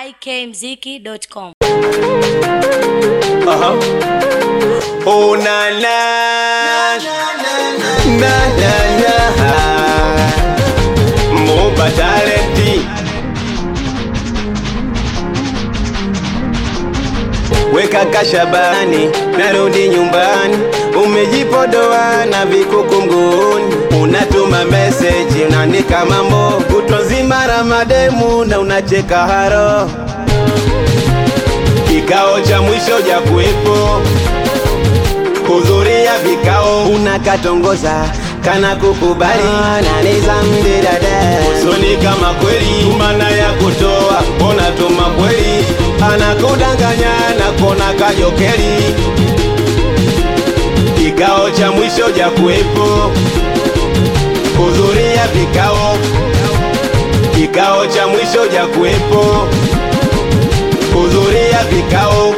ikmziki.com. Oh na na na na na Moba Talenti. Weka kashabani, narudi nyumbani, umejipodoa na vikuku mguuni. Unatuma message, unaandika mambo, kutwa nzima Ramademu na unacheka haro. Kikao cha mwisho ja kuwepo, hudhuria vikao, unakatongoza kana kukubali na nizambi dada. Usoni kama kweli, tumana ya kutoa, ona tuma kweli, anakudanganya na kona kajokeli. Kikao cha mwisho ja kuwepo, hudhuria vikao. Kikao cha mwisho ja kuwepo, hudhuria vikao.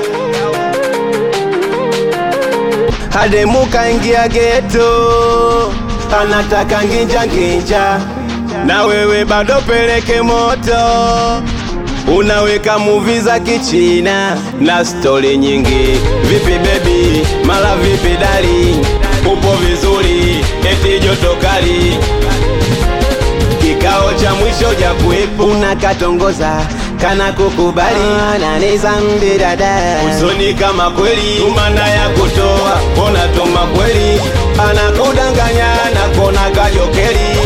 Hademu kaingia geto, anataka nginja nginja, na wewe bado peleke moto. Unaweka movie za kichina na story nyingi. Vipi baby, mala vipi dali, upo vizuri, eti joto kali. Kikao cha mwisho ja kuwepo, unakatongoza kana kukubali na nizambi dada. Usoni kama kweli, tumana ya kutoa, ona tuma kweli, anakudanganya na kona kajokeli.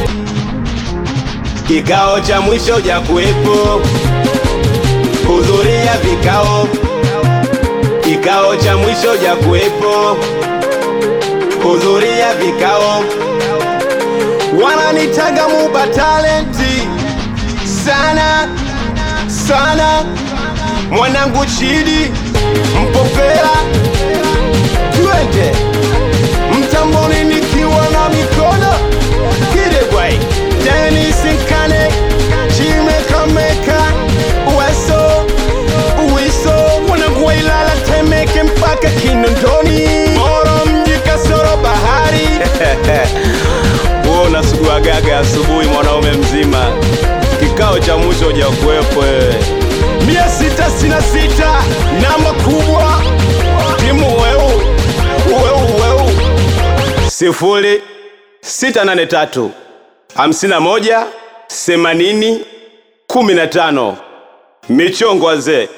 Kikao cha mwisho ja kuwepo, hudhuria vikao. Kikao cha mwisho ja kuwepo, hudhuria vikao. Wananitaga Moba Talenti sana sana, mwanangu Chidi Mpopela, twende mtamboni nikiwa na mikono Kidegwai, Dennis Nkane, Jime Kameka, Uweso, Uwiso, mwanangu wa Ilala Temeke mpaka Kinondoni, Moro mji kasoro bahari. Uo unasugua gaga asubuhi mwanaume mzima. Kikao cha mwisho ja kuwepo 666 namba kubwa, timu weu 0683 51 80 15 michongo wazee.